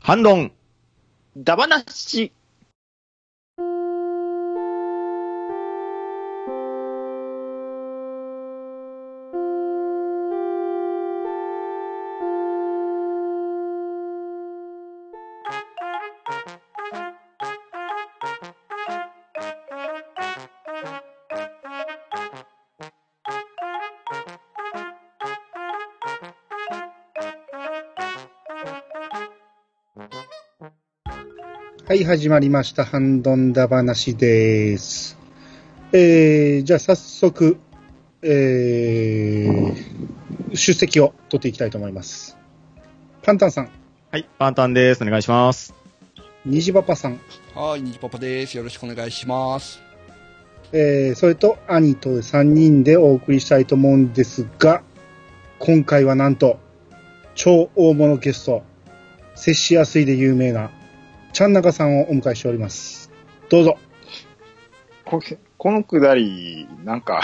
反論ダバなし。 はい、始まりました。ハンドンダ話です。じゃあ早速、出席を取っていきたいと思います。パンタンさん。 はい、パンタンです。お願いします。 ニジパパさん。 はい、ニジパパです。よろしくお願いします。 それと兄と3人でお送りしたいと思うんですが、今回はなんと、超大物ゲスト、接しやすいで有名な、ちゃんなかさんをお迎えしております。どうぞ。 このくだり、なんか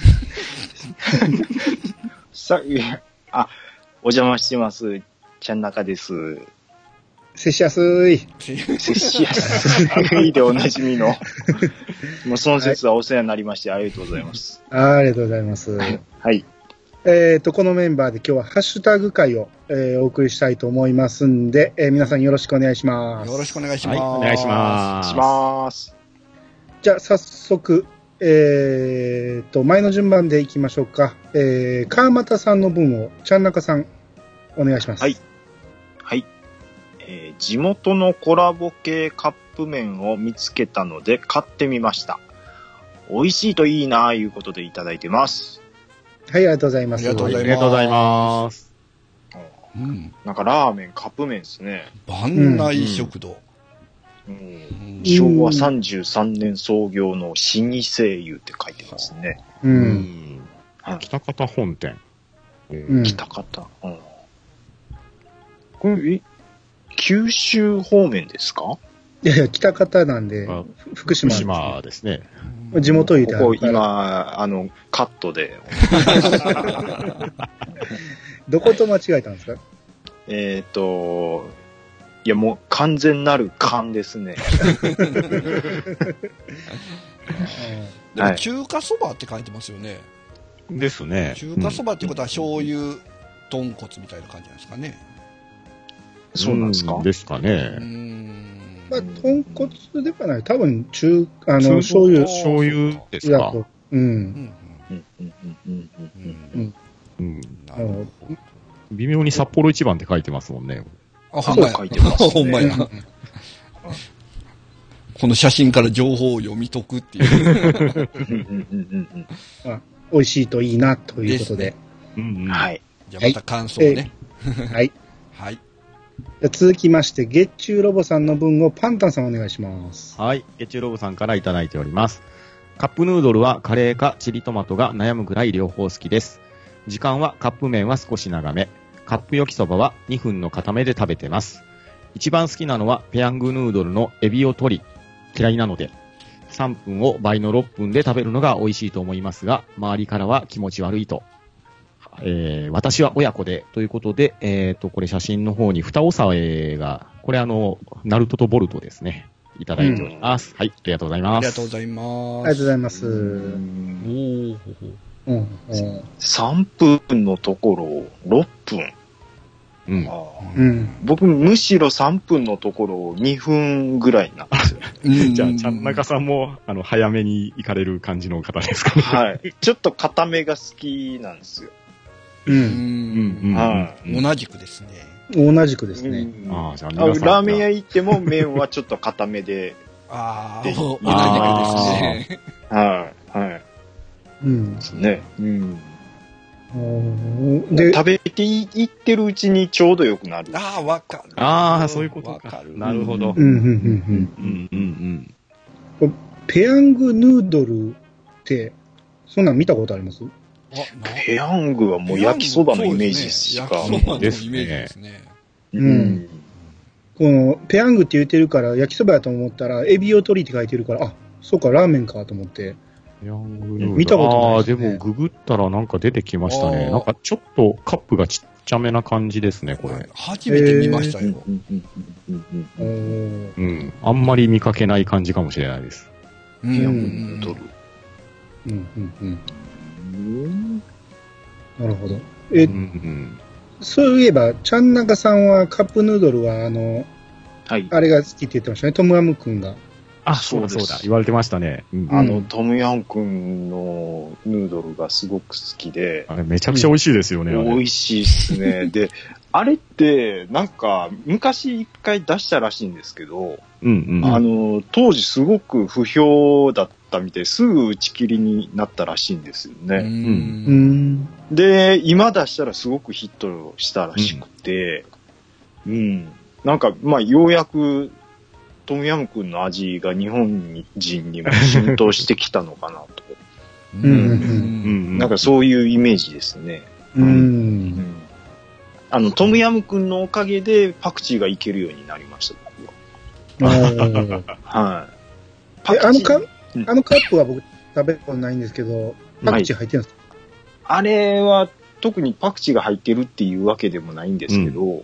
お邪魔してます。ちゃんなかです。 接しやすい。 接しやすいでおなじみの。もうその説はお世話になりまして、ありがとうございます。 ありがとうございます。 はい。 このメンバーで今日はハッシュタグ会を、お送りしたいと思いますんで、皆さんよろしくお願いします。 よろしくお願いします。 はい、お願いします。 じゃあ早速、前の順番でいきましょうか。川又さんの分をちゃんなかさんお願いします。 はい。はい。地元のコラボ系カップ麺を見つけたので買ってみました。美味しいといいなぁいうことでいただいてます。 はい、ありがとうございます。 ありがとうございます。 うん、 なんかラーメン、カップ麺ですね。 万内食堂。 昭和33年創業の老舗湯って書いてますね。 北方本店。 北方。これ、九州方面ですか？ いやいや、北方なんで、福島ですね。 地元湯であるから。 ここ今、カットで。 どこと間違えたんですか？ いやもう完全なる勘ですね。 でも中華そばって書いてますよね。 ですね。 中華そばってことは醤油、豚骨みたいな感じなんですかね。 そうなんですか？ ですかね。 まあ、豚骨ではない。多分醤油ですか。微妙に札幌一番って書いてますもんね。 あ、ほんまや。 書いてますね。 ほんまや。この写真から情報を読み解くっていう。 美味しいといいなということで。 はい。 じゃあまた感想ね。 はい。 はい。 続きまして、月中ロボさんの分をパンタンさんお願いします。 はい。月中ロボさんからいただいております。カップヌードルはカレーかチリトマトが悩むぐらい両方好きです。時間はカップ麺は少し長め。カップ焼きそばは2分の固めで食べてます。一番好きなのはペヤングヌードルのエビを取り、嫌いなので、3分を倍の6分で食べるのが美味しいと思いますが、周りからは気持ち悪いと。私は親子でということで、これ写真の方に二おさえが、これナルトとボルトですね。いただいております。はい、ありがとうございます。 ありがとうございます。 ありがとうございます。 3分のところ6分。僕むしろ3分のところ2分ぐらいなんですよ。 じゃあ、ちゃんなかさんも早めに行かれる感じの方ですかね。 はい。ちょっと固めが好きなんですよ。 同じくですね。 同じくですね。 ラーメン屋行っても麺はちょっと固めで。 同じくですね。 はい。ですね。で、食べていってるうちにちょうどよくなる。 わかる。 そういうことか。なるほど。 ペヤングヌードルって、そんなん見たことあります？ ペヤングはもう焼きそばのイメージしか。 焼きそばのイメージですね。 このペヤングって言ってるから焼きそばやと思ったらエビを取りって書いてるから、そうかラーメンかと思って。見たことないですね。 でもググったらなんか出てきましたね。なんかちょっとカップがちっちゃめな感じですね、これ。 初めて見ましたよ。 うん。あんまり見かけない感じかもしれないです。 トムヤムヌードル。 なるほど。そういえば、ちゃんなかさんはカップヌードルは、はい、あれが好きって言ってましたね、トムヤムくんが。 あ、そうだ、言われてましたね。 トムヤムくんのヌードルがすごく好きで。 あれめちゃくちゃ美味しいですよね、 美味しいっすね。で、あれって、なんか、昔一回出したらしいんですけど、当時すごく不評だったみたいですぐ打ち切りになったらしいんですよね。で、今出したらすごくヒットしたらしくて、なんか、まあ、ようやく、トムヤムくんの味が日本人にも浸透してきたのかなと。なんかそういうイメージですね。トムヤムくんのおかげでパクチーがいけるようになりました、僕は。はい。 あのカップは僕食べたことないんですけど、パクチー入ってるんですか？ あれは特にパクチーが入ってるっていうわけでもないんですけど、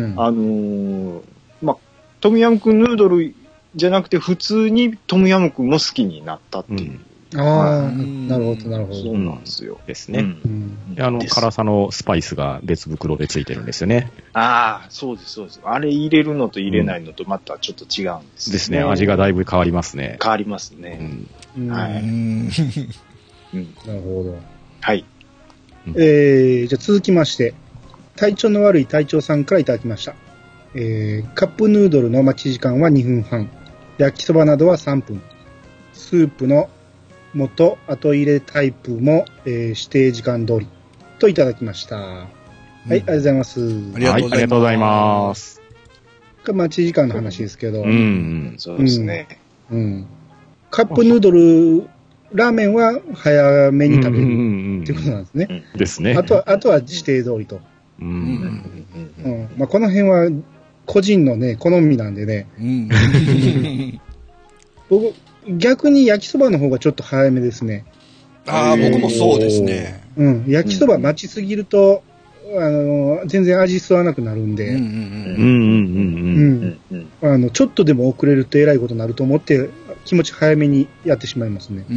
まあ、トムヤムクンヌードルじゃなくて普通にトムヤムクンも好きになったっていう。 なるほど、なるほど。 そうなんですよ。 ですね。辛さのスパイスが別袋でついてるんですよね。 ああ、そうです、そうです。あれ入れるのと入れないのとまたちょっと違うんですね。 ですね。味がだいぶ変わりますね。 変わりますね。はい。なるほど。 はい。 じゃあ続きまして、体調の悪い隊長さんからいただきました。カップヌードルの待ち時間は2分半。焼きそばなどは3分。スープの元後入れタイプも、指定時間通りといただきました。はい、ありがとうございます。 ありがとうございます。 待ち時間の話ですけど。 そうですね。 カップヌードル、ラーメンは早めに食べるってことなんですね。 ですね。 あとは指定通りと。まあこの辺は個人のね、好みなんでね。僕、逆に焼きそばの方がちょっと早めですね。 ああ、僕もそうですね。 焼きそば待ちすぎると、全然味吸わなくなるんで、ちょっとでも遅れるとえらいことになると思って、気持ち早めにやってしまいますね。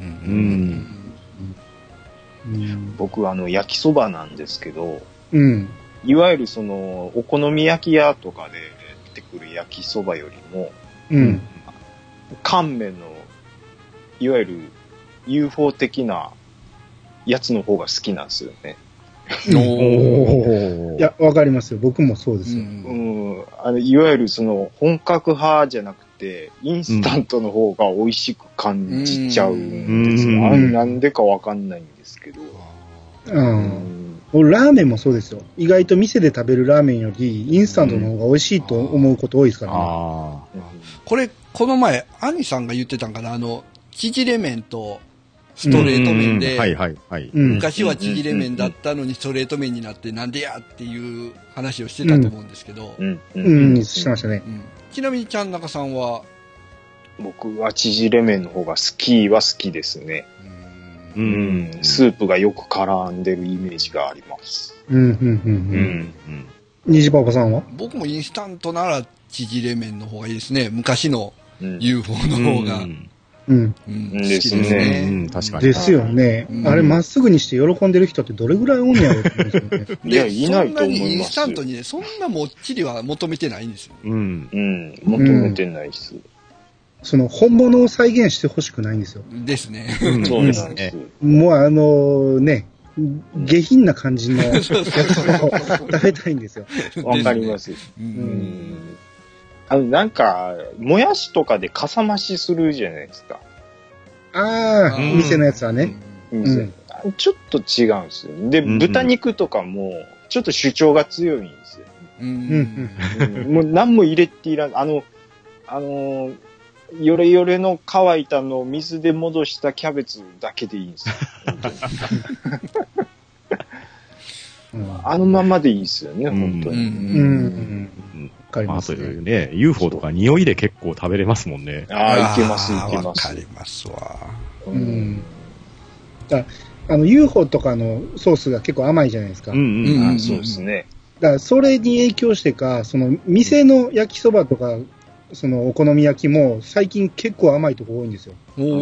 僕、焼きそばなんですけど、いわゆるその、お好み焼き屋とかで出てくる焼きそばよりも、乾麺の、いわゆる UFO 的なやつの方が好きなんですよね。 いや、わかりますよ。僕もそうですよ。 いわゆるその、本格派じゃなくて、インスタントの方が美味しく感じちゃうんですよ。なんでかわかんないんですけど。ラーメンもそうですよ。意外と店で食べるラーメンより、インスタントの方が美味しいと思うこと多いですからね。 この前、兄さんが言ってたんかな、縮れ麺とストレート麺で、昔は縮れ麺だったのにストレート麺になってなんでやっていう話をしてたと思うんですけど。 してましたね。 ちなみにちゃんなかさんは？ 僕は縮れ麺の方が好きですね。スープがよく絡んでるイメージがあります。 虹パパさんは？ 僕もインスタントなら縮れ麺の方がいいですね。昔の UFO の方が。 ですね。 確かに。 ですよね。あれまっすぐにして喜んでる人ってどれぐらいおんねやろって思うんですよね。 いや、いないと思います。そんなにインスタントにね、そんなもっちりは求めてないんですよ。 求めてないです。 その本物を再現してほしくないんですよ。 ですね。 そうですね。 もう下品な感じのやつを食べたいんですよ。 わかります。なんか、もやしとかでかさ増しするじゃないですか。 店のやつはね。 ちょっと違うんですよ。で、豚肉とかも、ちょっと主張が強いんですよ。もう何も入れていらん。ヨレヨレの乾いたのを水で戻したキャベツだけでいいんですよ。あのままでいいですよね、本当に。 わかりますね。UFO とか匂いで結構食べれますもんね。 いけます。 わかりますわ。 UFO とかのソースが結構甘いじゃないですか。 そうですね。 だからそれに影響してか、その店の焼きそばとか、そのお好み焼きも最近結構甘いとこ多いんですよ。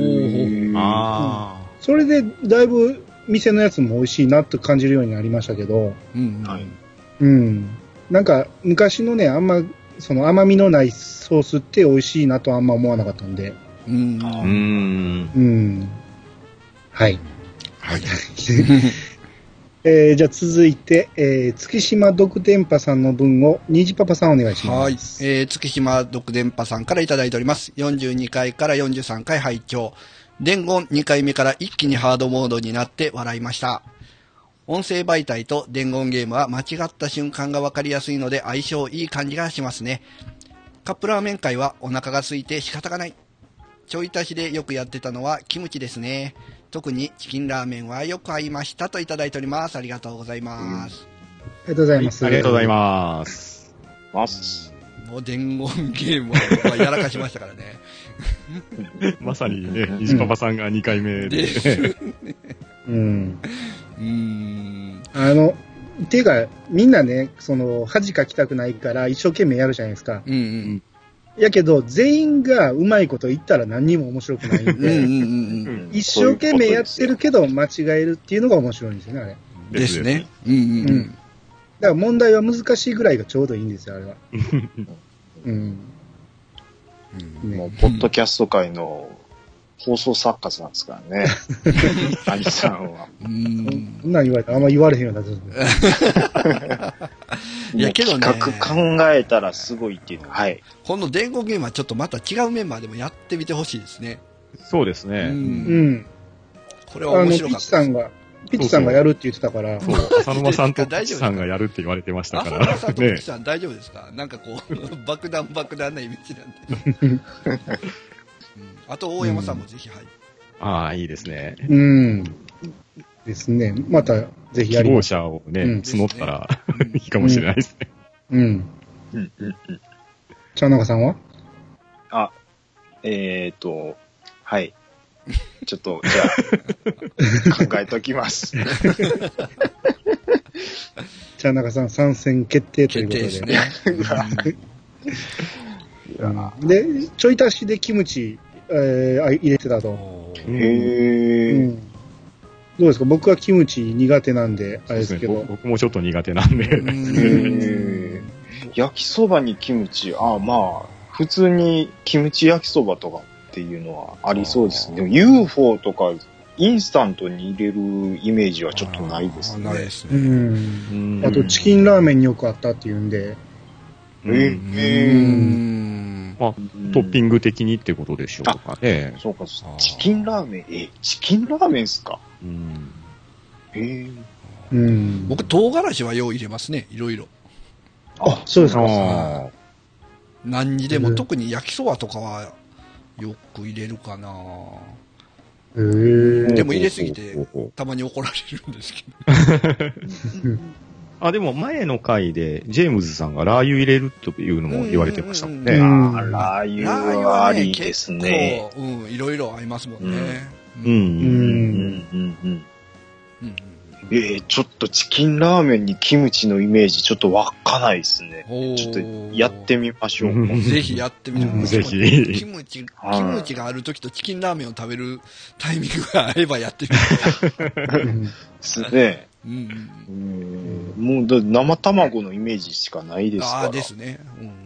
ああ。 それでだいぶ店のやつも美味しいなと感じるようになりましたけど、なんか昔のね、あんまその甘みのないソースって美味しいなとあんま思わなかったんで。はい。 はい。 じゃあ続いて、月島独電波さんの分を虹パパさんお願いします。 はい。月島独電波さんからいただいております。42回から43回拝聴。伝言2回目から一気にハードモードになって笑いました。音声媒体と伝言ゲームは間違った瞬間がわかりやすいので相性いい感じがしますね。カップラーメン会はお腹が空いて仕方がない。ちょい足しでよくやってたのはキムチですね。特にチキンラーメンはよく合いましたといただいております。ありがとうございます。 ありがとうございます。 ありがとうございます。 もう伝言ゲームは僕はやらかしましたからね。 まさにね、虹パパさんが2回目で。 ていうか、みんなね、その、恥かきたくないから一生懸命やるじゃないですか。やけど、全員がうまいこと言ったら何にも面白くないんで、一生懸命やってるけど間違えるっていうのが面白いんですよね、あれ。 ですね。 だから問題は難しいぐらいがちょうどいいんですよ、あれは。 もう、ポッドキャスト界の放送作家なんですからね。兄さんは。 そんなん言われたらあんま言われへんようになってる。 いやけどね。 企画考えたらすごいっていうのは、はい。 この伝言ゲームはちょっとまた違うメンバーでもやってみてほしいですね。 そうですね。 これは面白かった。 ピッチさんがやるって言ってたから。 そう、浅沼さんとピッチさんがやるって言われてましたから。 浅沼さんとピッチさん大丈夫ですか？なんかこう、爆弾なイメージなんで。あと、大山さんもぜひ、はい。 ああ、いいですね。 ですね。また、ぜひやりましょう。希望者をね、募ったらいいかもしれないですね。 茶中さんは？ はい。ちょっと、じゃあ、考えときます。 茶中さん参戦決定ということで。 決定ですね。で、ちょい足しでキムチ、入れてたと。どうですか？僕はキムチ苦手なんで、あれですけど。 僕もちょっと苦手なんで。 焼きそばにキムチ、まあ、普通にキムチ焼きそばとかっていうのはありそうですね。でも UFO とかインスタントに入れるイメージはちょっとないですね。 ないですね。 あとチキンラーメンによくあったっていうんで。 まあ、トッピング的にってことでしょうかね。 そうか、チキンラーメン、チキンラーメンっすか？ 僕、唐辛子はよう入れますね、いろいろ。 そうですか。 何にでも、特に焼きそばとかはよく入れるかな。でも入れすぎて、たまに怒られるんですけど。 でも前の回で、ジェームズさんがラー油入れるというのも言われてましたもんね。 ラー油はありですね。 いろいろ合いますもんね。 ちょっとチキンラーメンにキムチのイメージちょっと湧かないですね。ちょっとやってみましょう。 ぜひやってみてください。 ぜひ。 キムチがあるときとチキンラーメンを食べるタイミングがあればやってみて。 ですね。もう生卵のイメージしかないですから。 ですね。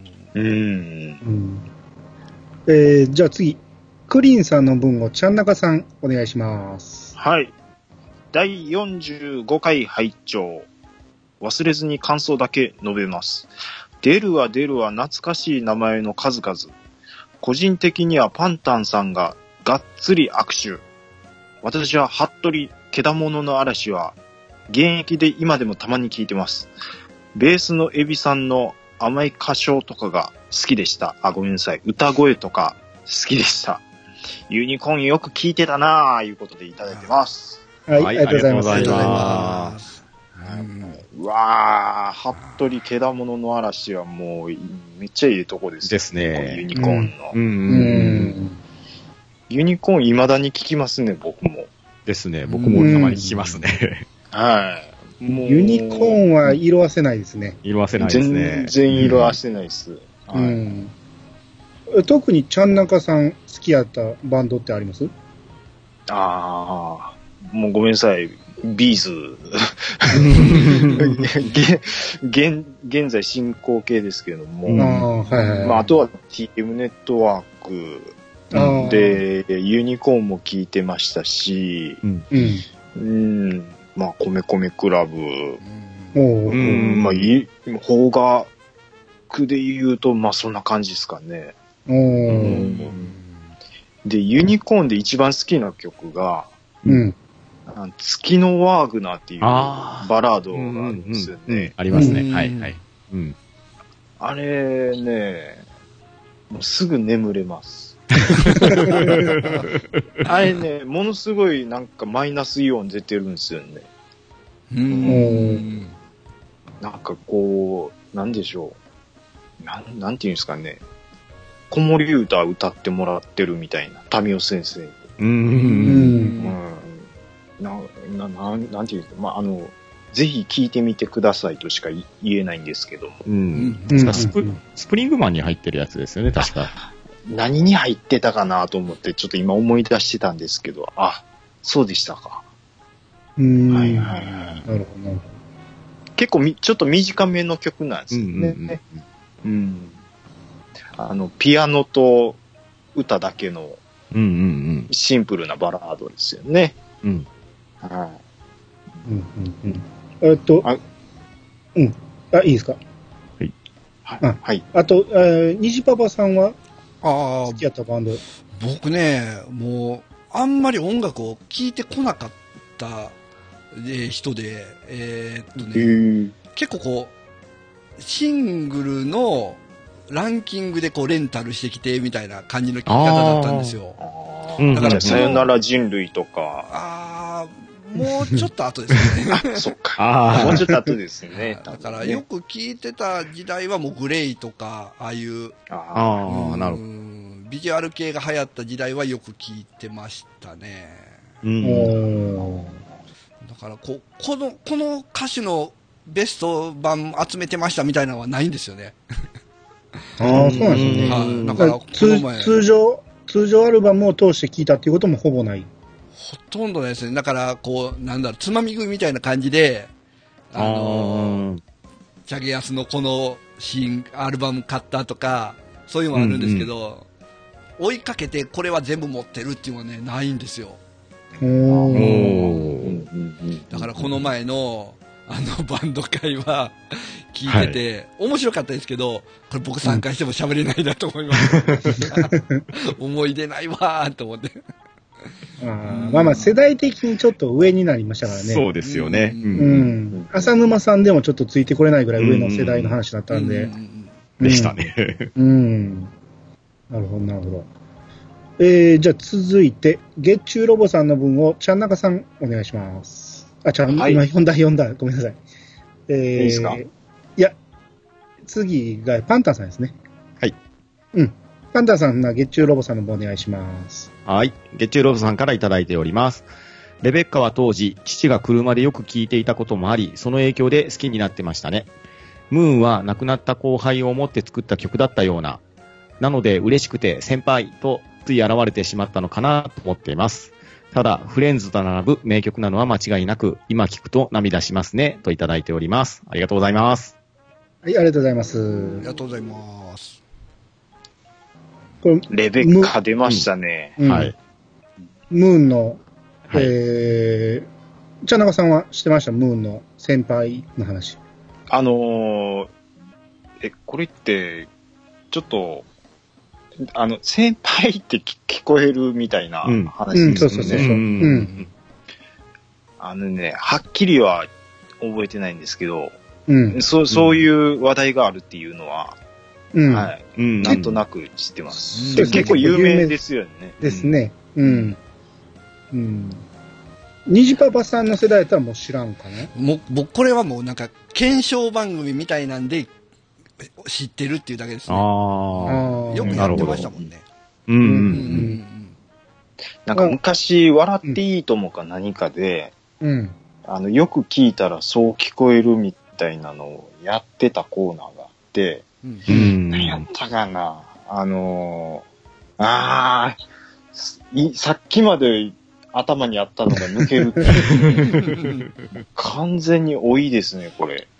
じゃあ次、クリーンさんの分をちゃんなかさんお願いします。 はい。第45回拝聴。忘れずに感想だけ述べます。出るは懐かしい名前の数々。個人的にはパンタンさんががっつり握手。私は服部けだものの嵐は現役で今でもたまに聞いてます。ベースのエビさんの甘い歌唱とかが好きでした。ごめんなさい。歌声とか好きでした。ユニコーンよく聞いてたなぁ、いうことでいただいてます。 はい、ありがとうございます。ありがとうございます。 うわぁ、服部けだものの嵐はもうめっちゃいいとこです。 ですね。 ユニコーンの。ユニコーン未だに聞きますね、僕も。 ですね。僕もたまに聞きますね。 はい。 ユニコーンは色あせないですね。 色あせないですね。 全然色あせないです。 特にちゃんなかさん好きやったバンドってあります？ もうごめんなさい。ビーズ。現在進行形ですけども。あとは TM ネットワークで、ユニコーンも聞いてましたし、まあ、米米クラブ。まあ、邦楽で言うと、まあ、そんな感じですかね。で、ユニコーンで一番好きな曲が、月のワーグナーっていうバラードがあるんですよね。 ありますね。はいはい。 あれね、もうすぐ眠れます。あれね、ものすごいなんかマイナスイオン出てるんですよね。なんかこう、なんでしょう。なんていうんですかね。子守歌歌ってもらってるみたいな、民生先生に。なんていうんですか、まあ、ぜひ聞いてみてくださいとしか言えないんですけども。 スプリングマンに入ってるやつですよね、確か。 何に入ってたかなと思って、ちょっと今思い出してたんですけど、そうでしたか。なるほど。結構ちょっと短めの曲なんですよね。ピアノと歌だけのシンプルなバラードですよね。 いいですか？はい。あと、虹パパさんは好きやったバンド？ 僕ね、もう、あんまり音楽を聴いてこなかった人で、結構こう、シングルのランキングでこうレンタルしてきてみたいな感じの聴き方だったんですよ。 だからさよなら人類とか。 もうちょっと後ですね。 そっか。もうちょっと後ですね。 だからよく聴いてた時代はもうグレイとか、ああいう、 なるほど。 ビジュアル系が流行った時代はよく聴いてましたね。だからこの歌手のベスト版集めてましたみたいなのはないんですよね。 そうなんですね。だから通常アルバムを通して聴いたっていうこともほぼない。 ほとんどですね。だからこうつまみ食いみたいな感じでチャゲヤスのこの新アルバム買ったとかそういうのはあるんですけど、追いかけてこれは全部持ってるっていうのはねないんですよ。だからこの前のバンド会は聞いてて、面白かったですけど、これ僕参加しても喋れないなと思います。思い出ないわーと思って。 まあ世代的にちょっと上になりましたからね。 そうですよね。 浅沼さんでもちょっとついてこれないぐらい上の世代の話だったんで。 でしたね。 なるほど、なるほど。じゃあ続いて、月中ロボさんの分をちゃんなかさんお願いします。今読んだ。ごめんなさい。 いいですか？ いや、次がパンタンさんですね。 はい。 パンタンさんが月中ロボさんの分お願いします。 はい。月中ロボさんからいただいております。レベッカは当時、父が車でよく聴いていたこともあり、その影響で好きになってましたね。ムーンは亡くなった後輩を思って作った曲だったような。なので嬉しくて先輩とつい現れてしまったのかなと思っています。ただ、フレンズと並ぶ名曲なのは間違いなく、今聴くと涙しますね、といただいております。ありがとうございます。 はい、ありがとうございます。 ありがとうございます。 これレベッカ出ましたね。 はい。 ムーンの、茶中さんは知ってました？ムーンの先輩の話。 これって、ちょっと、先輩って聞こえるみたいな話ですよね。はっきりは覚えてないんですけど、そういう話題があるっていうのは、なんとなく知ってます。結構有名ですよね。 ですね。虹パパさんの世代やったらもう知らんかな？ 僕これはもうなんか検証番組みたいなんで知ってるっていうだけですね。よくやってましたもんね。 なんか昔、笑っていいともか何かで、 よく聞いたらそう聞こえるみたいなのをやってたコーナーがあって、何やったかな、さっきまで頭にあったのが抜けるっていう。完全に多いですね、これ。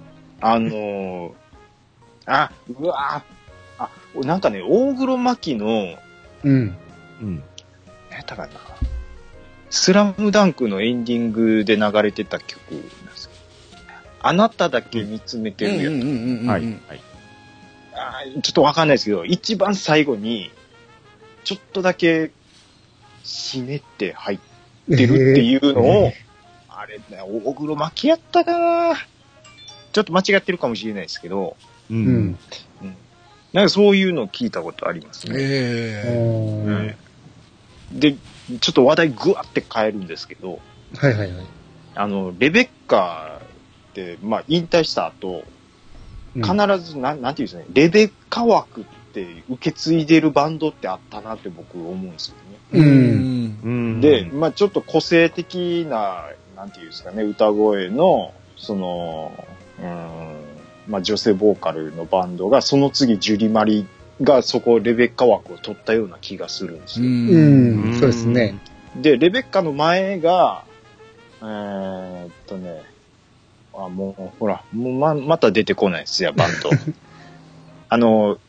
うわぁ、なんかね、大黒摩季の、何やったかな、スラムダンクのエンディングで流れてた曲なんですよ。あなただけ見つめてるやつ。はい。ちょっとわかんないですけど、一番最後に、ちょっとだけ、死ねって入ってるっていうのを、あれね、大黒摩季やったかな、ちょっと間違ってるかもしれないですけど、なんかそういうのを聞いたことありますね。で、ちょっと話題ぐわって変えるんですけど、レベッカって、引退した後、必ず、なんていうんですかね、レベッカ枠って受け継いでるバンドってあったなって僕思うんですよね。で、ちょっと個性的な、なんていうんですかね、歌声の、女性ボーカルのバンドが、その次ジュリマリがそこレベッカ枠を取ったような気がするんですよ。 そうですね。 で、レベッカの前が、もう、ほら、もうまた出てこないですよ、バンド。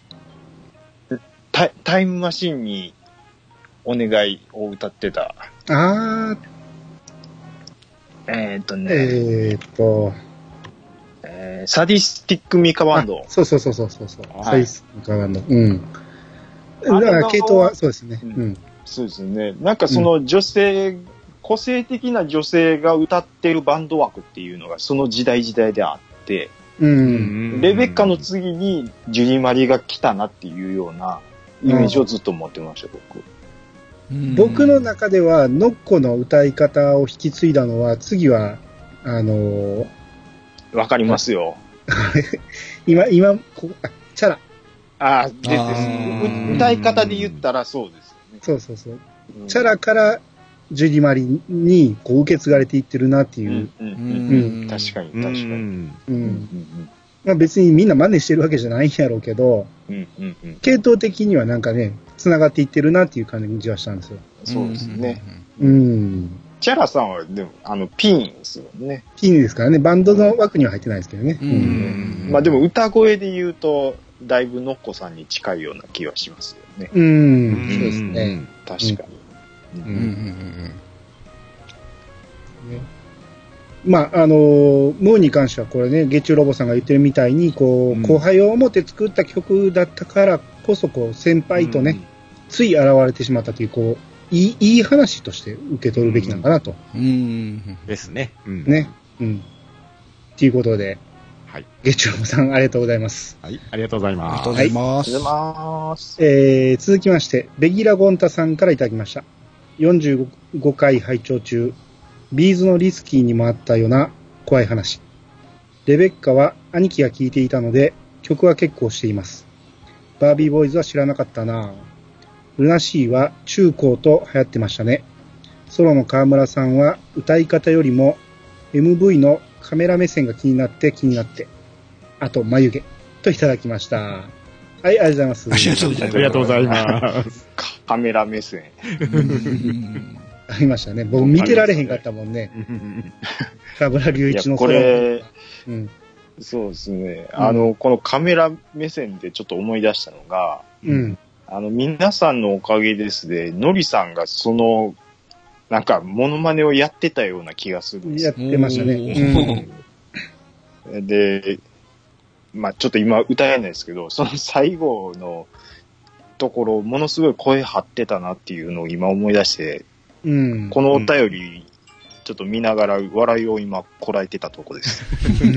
タイムマシンにお願いを歌ってた。サディスティックミカバンド。 そう。サディスティックミカバンド。だから系統はそうですね。 そうですね。なんかその女性、個性的な女性が歌ってるバンド枠っていうのがその時代であって、レベッカの次にジュリマリが来たなっていうようなイメージをずっと持ってました、 僕の中では、ノッコの歌い方を引き継いだのは、次は、 わかりますよ。 今、チャラ。 歌い方で言ったらそうですよね。 そう。チャラからジュリマリにこう受け継がれていってるなっていう。 確かに。 別にみんな真似してるわけじゃないんやろうけど、系統的にはなんかね、繋がっていってるなっていう感じはしたんですよ。 そうですね。チャラさんは、でも、ピンですよね。 ピンですからね。バンドの枠には入ってないですけどね。 でも歌声で言うと、だいぶノッコさんに近いような気はしますよね。 そうですね。 確かに。 ムーに関してはこれね、月中ロボさんが言ってるみたいに、こう、後輩を思って作った曲だったからこそ、こう、先輩とね、つい現れてしまったという、こう、いい話として受け取るべきなのかなと。 ですね。 ということで、月中ロボさんありがとうございます。 はい、ありがとうございます。 ありがとうございます。 続きまして、ベギラゴンタさんからいただきました。45回拝聴中、ビーズのリスキーにもあったような怖い話。レベッカは兄貴が聴いていたので、曲は結構しています。バービーボーイズは知らなかったなぁ。ルナシーは中高と流行ってましたね。ソロの河村さんは歌い方よりも MV のカメラ目線が気になって、あと眉毛といただきました。はい、ありがとうございます。 ありがとうございます。 カメラ目線。 ありましたね。僕見てられへんかったもんね。河村隆一のこれ、そうですね。このカメラ目線でちょっと思い出したのが、皆さんのおかげですで、ノリさんがなんか、モノマネをやってたような気がするんですよ。やってましたね。 で、ちょっと今歌えないですけど、その最後のところ、ものすごい声張ってたなっていうのを今思い出して、このお便り、ちょっと見ながら笑いを今こらえてたとこです。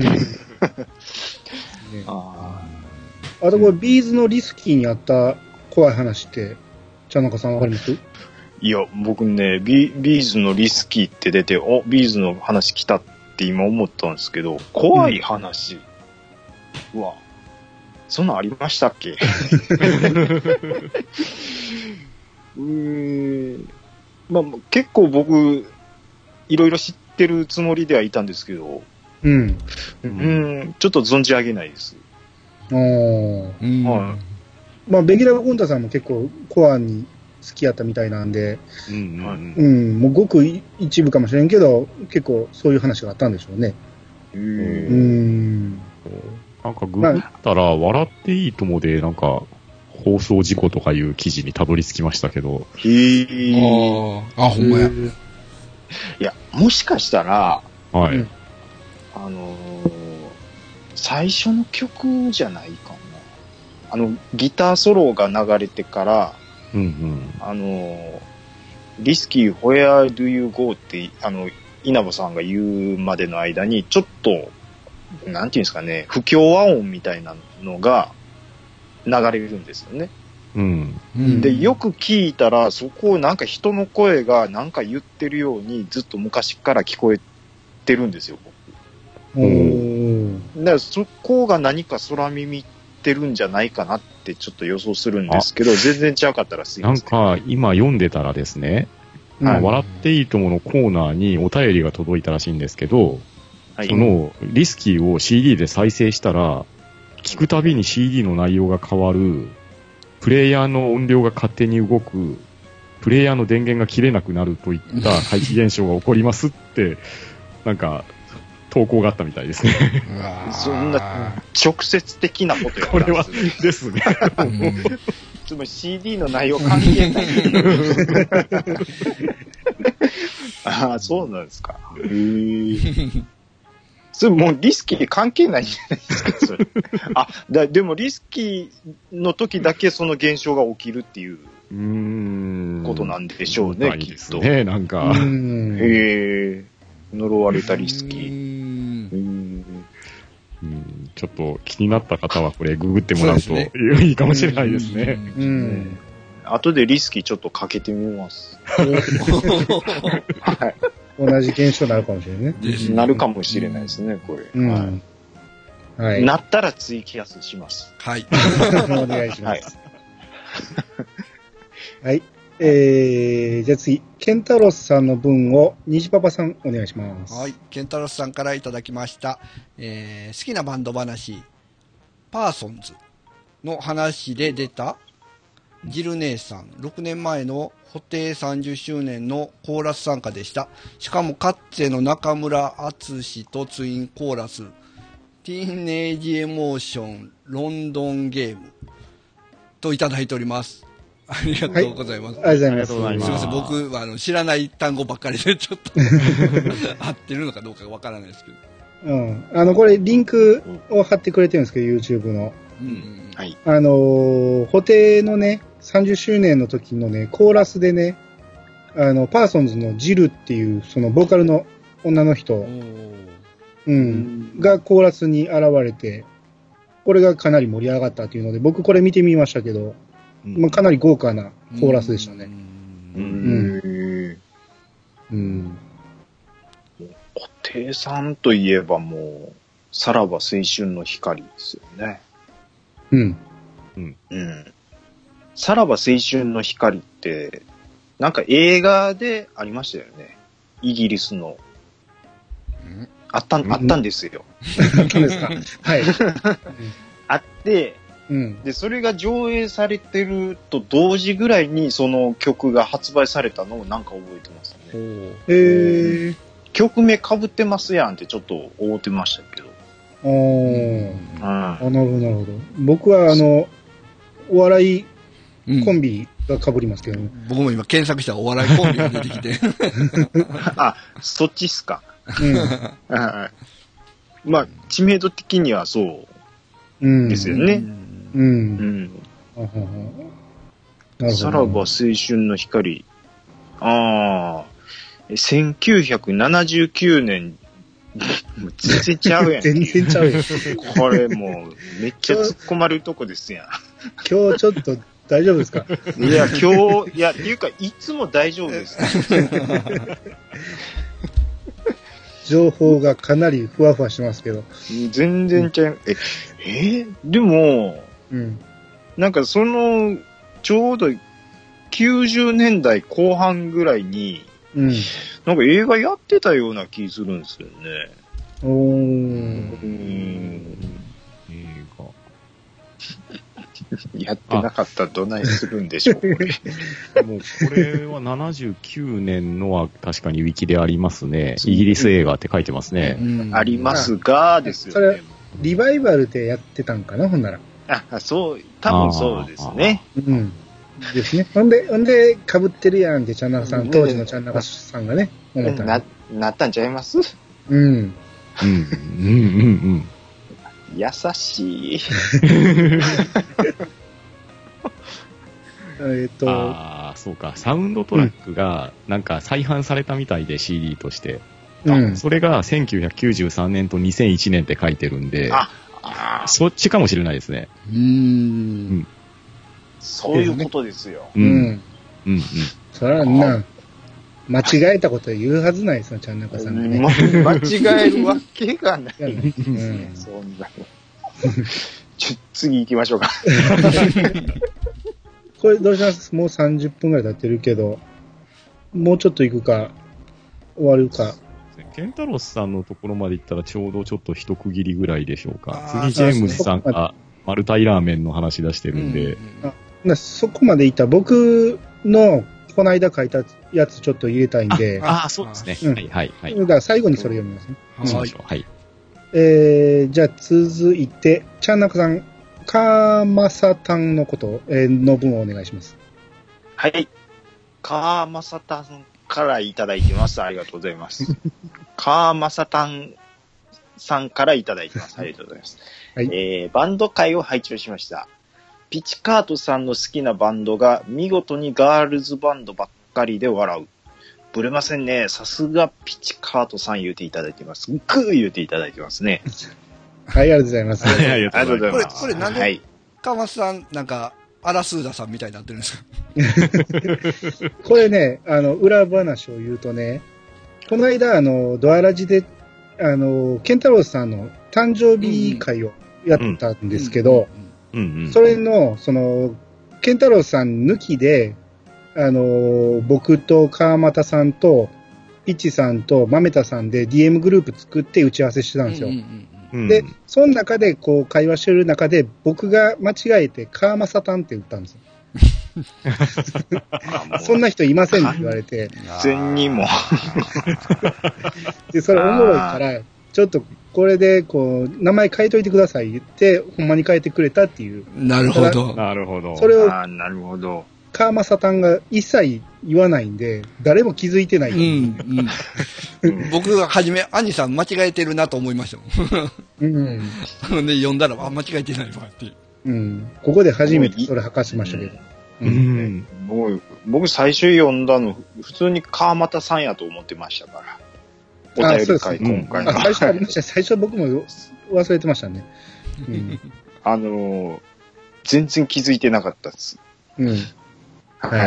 あとこれ、ビーズのリスキーにあった怖い話って、茶中さんわかります？ いや、僕ね、ビーズのリスキーって出て、ビーズの話来たって今思ったんですけど、怖い話は、そんなんありましたっけ？結構僕、いろいろ知っってるつもりではいたんですけど、ちょっと存じ上げないです。 はい。まあ、ベギラ・ゴンタさんも結構コアに好きやったみたいなんで、もうごく一部かもしれんけど、結構そういう話があったんでしょうね。 なんかググったら、笑っていいともで、なんか、放送事故とかいう記事にたどり着きましたけど。 ほんまや。 いや、もしかしたら、 はい。 最初の曲じゃないかな。ギターソロが流れてから、リスキー Where do you go って、稲葉さんが言うまでの間に、ちょっと、なんていうんですかね、不協和音みたいなのが流れるんですよね。で、よく聞いたら、そこをなんか人の声がなんか言ってるようにずっと昔から聞こえてるんですよ、僕。だからそこが何か空耳ってるんじゃないかなってちょっと予想するんですけど、全然違かったらすいません。 なんか今読んでたらですね、笑っていいとものコーナーにお便りが届いたらしいんですけど、そのリスキーを CD で再生したら、聞くたびに CD の内容が変わる、プレイヤーの音量が勝手に動く、プレイヤーの電源が切れなくなるといった怪奇現象が起こりますって、なんか、投稿があったみたいですね。 そんな直接的なことやこれはですね。 つまり CD の内容関係ない。ああ、そうなんですか。それもうリスキー関係ないじゃないですか、それ。でもリスキーの時だけその現象が起きるっていうことなんでしょうね、きっと。 ね、なんか。 呪われたリスキー。 ちょっと気になった方はこれググってもらうといいかもしれないですね。 後でリスキーちょっとかけてみます。 はい、同じ現象になるかもしれないね。 なるかもしれないですね、これ。はい、なったらツイキャスします。 はい。 お願いします。はい。じゃあ次、ケンタロスさんの分を、虹パパさんお願いします。 はい。ケンタロスさんからいただきました。好きなバンド話、パーソンズの話で出た、ジル姉さん、6年前の布袋30周年のコーラス参加でした。しかも、かつての中村敦とツインコーラス、ティーンエイジエモーション、ロンドンゲームといただいております。ありがとうございます。 ありがとうございます。 すみません、僕は知らない単語ばっかりでちょっと合ってるのかどうかわからないですけど。これリンクを貼ってくれてるんですけど、YouTube の。 はい。 布袋のね、30周年の時のね、コーラスでね、パーソンズのジルっていう、そのボーカルの女の人、がコーラスに現れて、これがかなり盛り上がったっていうので、僕これ見てみましたけど、まあ、かなり豪華なコーラスでしたね。 布袋さんといえばもう、さらば青春の光ですよね。さらば青春の光って、なんか映画でありましたよね。イギリスの。あったんですよ。 あったんですか。はい。 あって、で、それが上映されてると同時ぐらいにその曲が発売されたのをなんか覚えてますね。曲名被ってますやんってちょっと思ってましたけど。 なるほど、なるほど。僕はお笑いコンビが被りますけどね。 僕も今検索したらお笑いコンビが出てきて。 あ、そっちっすか。まあ、知名度的にはそうですよね。さらば青春の光。1979年。全然ちゃうやん。 全然ちゃうやん。 これもう、めっちゃ突っ込まれるとこですやん。 今日ちょっと大丈夫ですか？ いや、っていうか、いつも大丈夫です。 情報がかなりふわふわしてますけど。 全然ちゃう。でも、なんかちょうど90年代後半ぐらいに、 うん。 なんか映画やってたような気するんですよね。映画。やってなかったらどないするんでしょう、これ。 もうこれは79年のは確かにウィキでありますね。イギリス映画って書いてますね。 ありますが、ですよね。 それ、リバイバルでやってたんかな、ほんなら。 そう、多分そうですね。 うん。ですね。ほんで、被ってるやんって、ちゃんなかさん、当時のちゃんなかさんがね、思った。 なったんちゃいます？ うん。 優しい。 そうか。サウンドトラックが、なんか再販されたみたいで、CD として。それが1993年と2001年って書いてるんで、そっちかもしれないですね。 そういうことですよ。 そらな、間違えたこと言うはずないですよ、ちゃんなかさんがね。 間違えるわけがない。そんな。次行きましょうか。 これどうします？もう30分くらい経ってるけど、もうちょっと行くか、終わるか。 ケンタロスさんのところまで行ったらちょうどちょっと一区切りぐらいでしょうか。次ジェームズさんがマルタイラーメンの話出してるんで。 そこまで行った僕のこの間書いたやつちょっと入れたいんで。 そうですね。はい。 だから最後にそれ読みますね。 はい。 じゃあ続いて、ちゃんなかさん、カーマサタンのこと、の文をお願いします。 はい。カーマサタンからいただいてます。ありがとうございます。カーマサタンさんからいただいてます。ありがとうございます。はい、バンド会を拝聴しました。ピチカートさんの好きなバンドが見事にガールズバンドばっかりで笑う。ぶれませんね。さすがピチカートさん言うていただいてます。グー言うていただいてますね。 はい、ありがとうございます。 ありがとうございます。 これなんで、川松さん、なんか、アラスーダさんみたいになってるんですか？ これね、裏話を言うとね、この間、ドアラジで、ケンタロウさんの誕生日会をやったんですけど、それの、ケンタロウさん抜きで、僕と川又さんと、ピチさんと豆田さんで DM グループ作って打ち合わせしてたんですよ。で、その中でこう会話してる中で僕が間違えて川正タンって打ったんですよ。そんな人いませんって言われて。 全にも。 で、それおもろいから、ちょっとこれでこう、名前変えといてください言って、ほんまに変えてくれたっていう。 なるほど。 なるほど。 それを、 なるほど。 川正タンが一切言わないんで、誰も気づいてない。 僕が初め、兄さん間違えてるなと思いましたもん。で、読んだら、間違えてないわって。 ここで初めてそれ吐かしましたけど。 僕最初読んだの、普通に川又さんやと思ってましたから。お便り会、今回の。 最初僕も忘れてましたね。 全然気づいてなかったです。はい。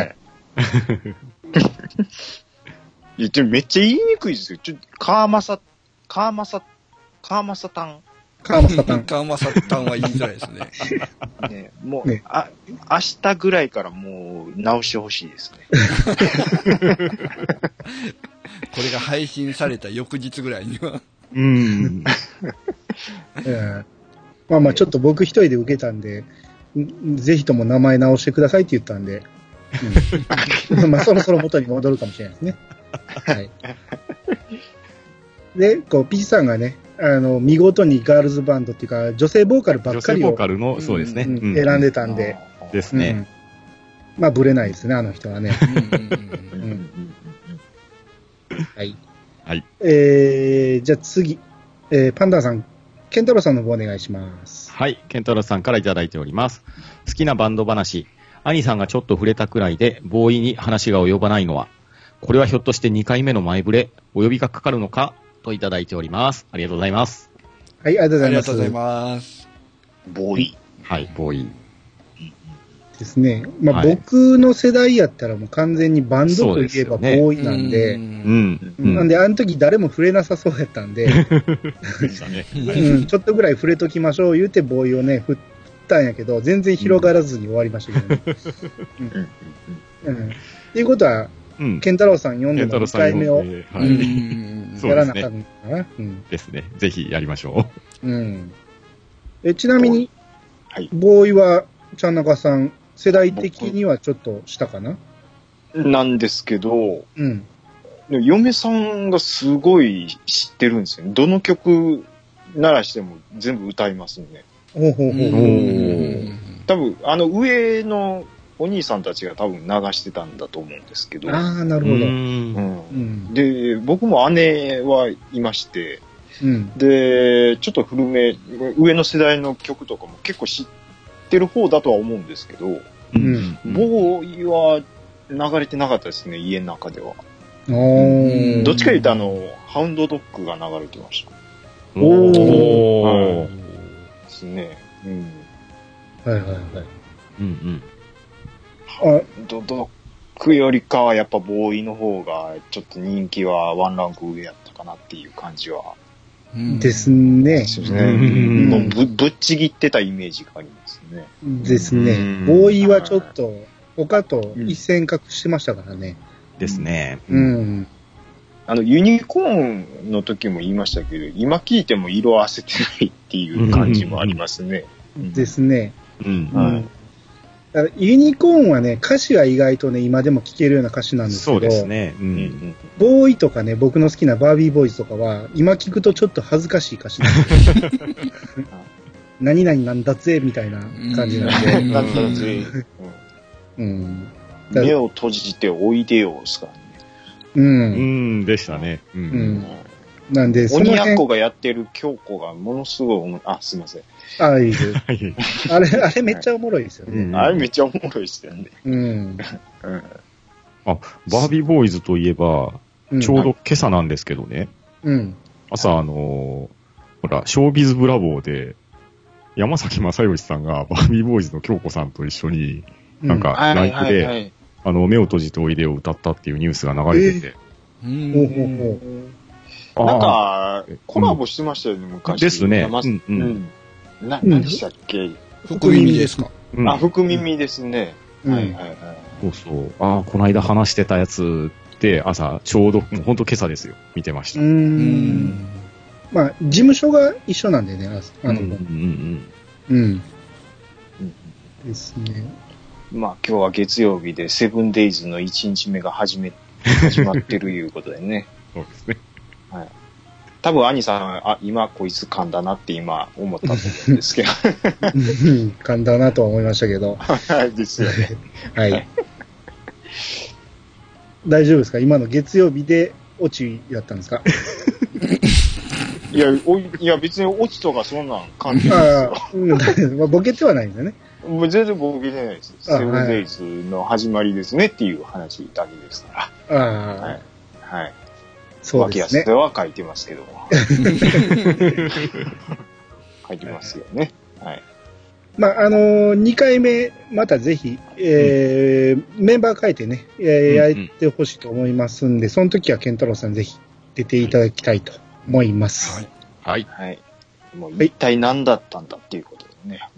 めっちゃ言いにくいですよ。川正タン。 川正タンは言いづらいですね。 もう、明日ぐらいからもう直してほしいですね。 これが配信された翌日ぐらいには。 まあちょっと僕一人で受けたんで、ぜひとも名前直してくださいって言ったんで、まあそろそろ元に戻るかもしれないですね。はい。で、こう、ピチさんがね、見事にガールズバンドっていうか、女性ボーカルばっかりを。 女性ボーカルの、そうですね。 選んでたんで。 ですね。 まあ、ブレないですね、あの人はね。はい。 はい。 じゃあ次、パンダさん、ケンタロウさんの方お願いします。 はい、ケンタロウさんからいただいております。好きなバンド話。兄さんがちょっと触れたくらいで、ボーイに話が及ばないのは、これはひょっとして2回目の前触れ、お呼びがかかるのかといただいております。ありがとうございます。 はい、ありがとうございます。 ありがとうございます。 ボーイ。 はい、ボーイ。 ですね。まあ、僕の世代やったらもう完全にバンドといえばボーイなんで、なんであの時誰も触れなさそうやったんで、ちょっとぐらい触れときましょう言うてボーイをね、振ったんやけど、全然広がらずに終わりましたけどね。っていうことは、 ケンタロウさん読んでの2回目を、やらなかったのかな。 ですね。ぜひやりましょう。ちなみに、ボーイは、ちゃんなかさん、世代的にはちょっと下かななんですけど、嫁さんがすごい知ってるんですよね。どの曲鳴らしても全部歌いますね。多分、上のお兄さんたちが多分流してたんだと思うんですけど。 ああ、なるほど。 で、僕も姉はいまして、で、ちょっと古め、上の世代の曲とかも結構知ってる方だとは思うんですけど、ボーイは流れてなかったですね、家の中では。どっちか言うとハウンドドッグが流れてました。ですね。 はい。 ハウンドドッグよりかはやっぱボーイの方がちょっと人気はワンランク上やったかなっていう感じは。 ですね。 もうぶっちぎってたイメージがありますね。 ですね。ボーイはちょっと他と一線画してましたからね。 ですね。 ユニコーンの時も言いましたけど、今聞いても色あせてないっていう感じもありますね。 ですね。ユニコーンはね、歌詞は意外とね、今でも聴けるような歌詞なんですけど、 そうですね。 ボーイとかね、僕の好きなバービーボーイズとかは、今聞くとちょっと恥ずかしい歌詞なんですよ。何々なんだぜ、みたいな感じなんで。 なんだぜ。目を閉じておいでよ、ですからね。 でしたね。 なんで、 鬼奴がやってる京子がものすごいすいません。 いいです。あれめっちゃおもろいですよね。 あれめっちゃおもろいですよね。 バービーボーイズといえば、ちょうど今朝なんですけどね。朝ほら、ショービズブラボーで、山崎正義さんがバービーボーイズの京子さんと一緒に、なんか、ライブで、目を閉じておいでを歌ったっていうニュースが流れてて。 なんか、コラボしてましたよね、昔。 ですね。 何でしたっけ？ 福耳ですか？ 福耳ですね。 そうそう。この間話してたやつで、朝、ちょうど、ほんと今朝ですよ。見てました。 まあ、事務所が一緒なんでね、ですね。 まあ、今日は月曜日で、セブンデイズの1日目が始まってるいうことでね。 そうですね。 多分、兄さん、今こいつ噛んだなって今思ったと思うんですけど。 噛んだなとは思いましたけど。 ですよね。 はい。大丈夫ですか？今の月曜日でオチやったんですか？ いや、別にオチとかそんなん感じですよ。 ボケてはないんですよね。 もう全然ボケてないです。セブンデイズの始まりですねっていう話だけですから。はい。 そうですね。 脇汗は書いてますけども。書いてますよね。はい。 まあ、2回目、またぜひ、メンバー変えてね、やってほしいと思いますんで、その時は健太郎さんぜひ出ていただきたいと思います。 はい。 もう一体何だったんだっていうことでね。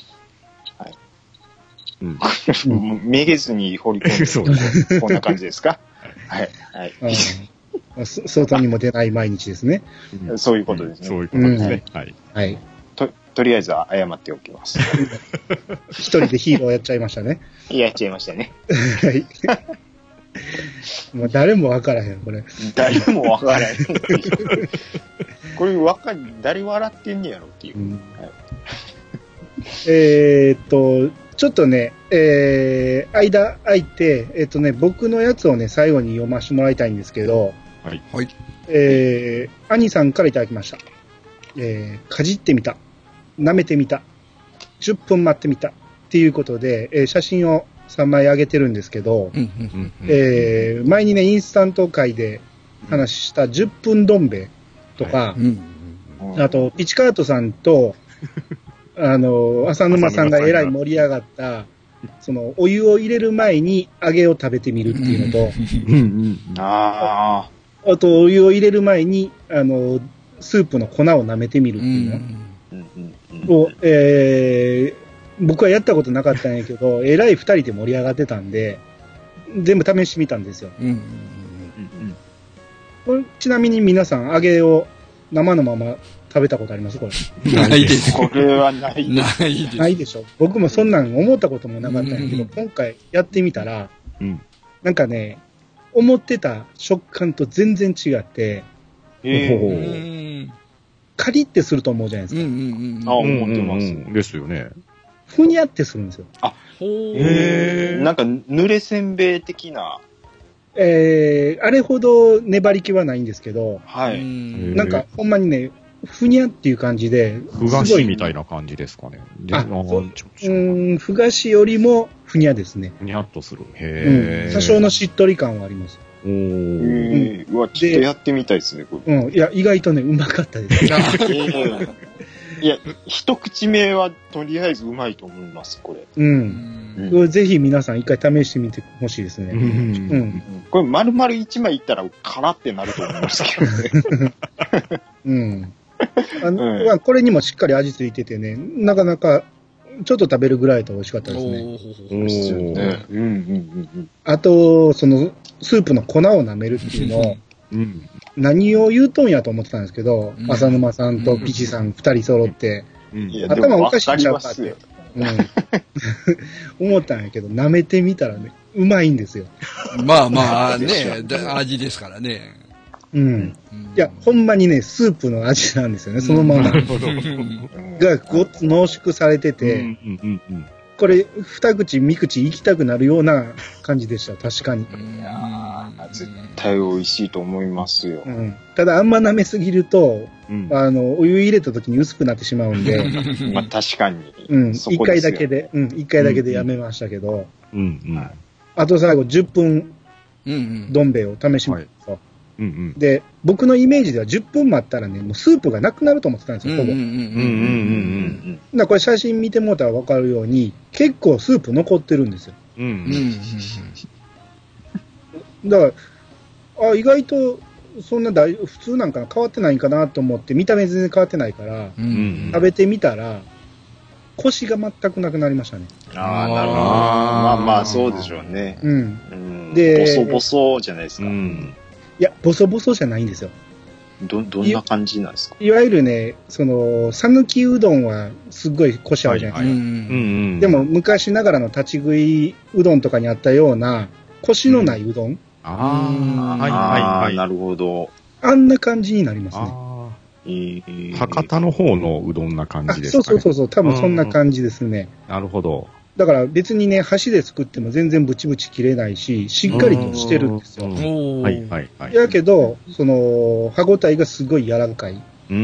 めげずに掘り込んで、こんな感じですか？はい。 外にも出ない毎日ですね。 そういうことですね。 そういうことですね。 はい。 とりあえずは謝っておきます。 一人でヒーローやっちゃいましたね。 やっちゃいましたね。 はい。もう誰もわからへん、これ。 誰もわからへん。これ誰笑ってんねやろっていう。 ちょっとね、間空いて、僕のやつをね、最後に読ませてもらいたいんですけど、兄さんからいただきました。かじってみた。舐めてみた。10分待ってみた。っていうことで、写真を3枚上げてるんですけど、前にね、インスタント会で話した10分どん兵衛とか、あと、ピチカートさんと、浅沼さんがえらい盛り上がった、お湯を入れる前に揚げを食べてみるっていうのと、あと、お湯を入れる前に、スープの粉を舐めてみるっていうのを、僕はやったことなかったんやけど、えらい二人で盛り上がってたんで、 全部試してみたんですよ。 うん。 これちなみに皆さん、揚げを生のまま食べたことありますこれ。 ないです。 これはない。 ないです。 ないでしょ。僕もそんなん思ったこともなかったんやけど、今回やってみたら、なんかね、思ってた食感と全然違って、カリってすると思うじゃないですか。 あ、思ってます。 ですよね。 ふにゃってするんですよ。 あ、なんか濡れせんべい的な。 あれほど粘り気はないんですけど、 はい。 なんかほんまにね、ふにゃっていう感じで、 ふ菓子みたいな感じですかね。 ふ菓子よりもふにゃですね。 ふにゃっとする。 多少のしっとり感はあります。 うわ、ちょっとやってみたいですね、これ。いや、意外とね、うまかったです。 いや、一口目はとりあえずうまいと思います、これ。 ぜひ皆さん一回試してみてほしいですね。 これ丸々1枚いったらカラってなると思いますけどね。 これにもしっかり味ついててね、なかなかちょっと食べるぐらいと美味しかったですね。あと、そのスープの粉を舐めるっていうのを、何を言うとんやと思ってたんですけど、浅沼さんとピチさん2人揃って、頭おかしいんちゃうかって、思ったんやけど、舐めてみたらね、うまいんですよ。 まあまあね、味ですからね。 いや、ほんまにね、スープの味なんですよね、そのまま。がごっつ濃縮されてて、これ、二口、三口行きたくなるような感じでした、確かに。 いやー、絶対美味しいと思いますよ。 ただ、あんま舐めすぎると、お湯入れた時に薄くなってしまうんで。 まあ、確かに。 一回だけでやめましたけど、あと最後、10分、どん兵衛を試しますと。で、僕のイメージでは10分待ったらね、もうスープがなくなると思ってたんですよ、ほぼ。これ写真見てもらったら分かるように、結構スープ残ってるんですよ。だから、意外と、そんな普通なんか変わってないんかなと思って、見た目全然変わってないから、食べてみたら、コシが全くなくなりましたね。 ああ、なるほど。まあまあ、そうでしょうね。で、ボソボソじゃないですか。 いや、ボソボソじゃないんですよ。 どんな感じなんですか？ いわゆるね、讃岐うどんはすっごいコシあるじゃないですか。でも、昔ながらの立ち食いうどんとかにあったような、コシのないうどん。 なるほど。 あんな感じになりますね。博多の方のうどんな感じですかね。 そう、多分そんな感じですね。 なるほど。 だから別にね、箸で作っても全然ブチブチ切れないし、しっかりとしてるんですよ。やけど、歯応えがすごい柔らかい。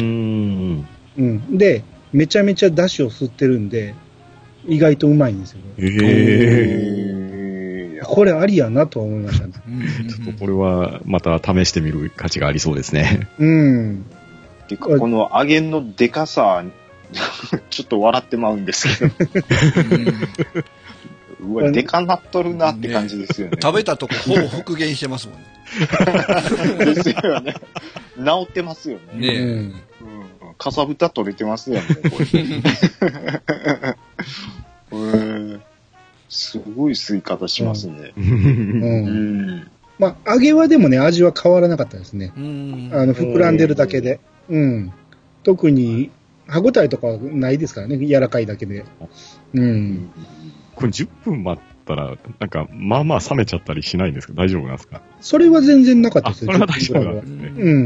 で、めちゃめちゃ出汁を吸ってるんで、意外とうまいんですよ。これありやなとは思いましたね。 ちょっとこれはまた試してみる価値がありそうですね。 てか、この揚げのでかさ、ちょっと笑ってまうんですけど。うわ、でかなっとるなって感じですよね。 食べたとこほぼ復元してますもんね。 ですよね。治ってますよね。かさぶた取れてますよね、これ。すごい吸い方しますね。 まあ、揚げはでもね、味は変わらなかったですね。膨らんでるだけで。特に、歯応えとかはないですからね、柔らかいだけで。 これ10分待ったら、なんか、まあまあ冷めちゃったりしないんですか？大丈夫なんですか？ それは全然なかったですよ。 それは大丈夫なんです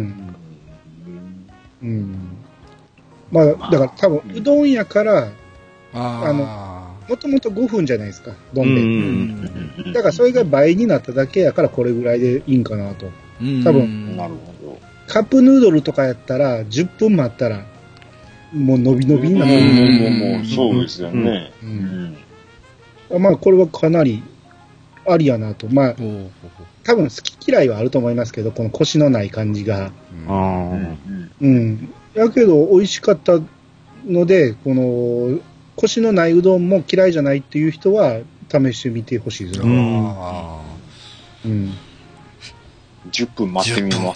ね。 まあ、だから多分、うどんやから、もともと5分じゃないですか、どんで。だからそれが倍になっただけやから、これぐらいでいいんかなと。多分、 なるほど。 カップヌードルとかやったら、10分待ったら、もう伸び伸びになる。 もうそうですよね。 まあ、これはかなりありやなと。まあ、多分好き嫌いはあると思いますけど、このコシのない感じが。やけど、美味しかったので、この、コシのないうどんも嫌いじゃないっていう人は、試してみてほしいですね。 10分待ってみます。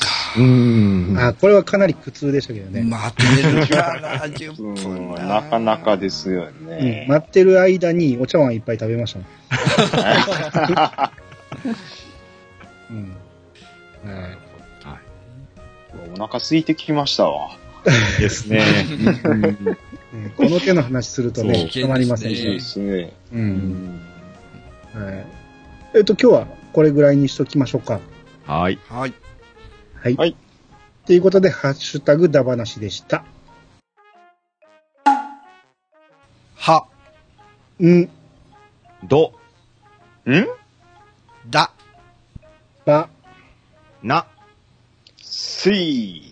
これはかなり苦痛でしたけどね。 待ってるから10分なかなかですよね。 待ってる間にお茶碗いっぱい食べました。 うん。 はい。お腹空いてきましたわ。 ですね。 この手の話するとね、たまりませんし。 ですね。 うん。はい。今日はこれぐらいにしときましょうか。 はい。 はい。 はい。はい。ということで、ハッシュタグだばなしでした。 は。 ん。 ど。 んだ。 ば。 な。 すい。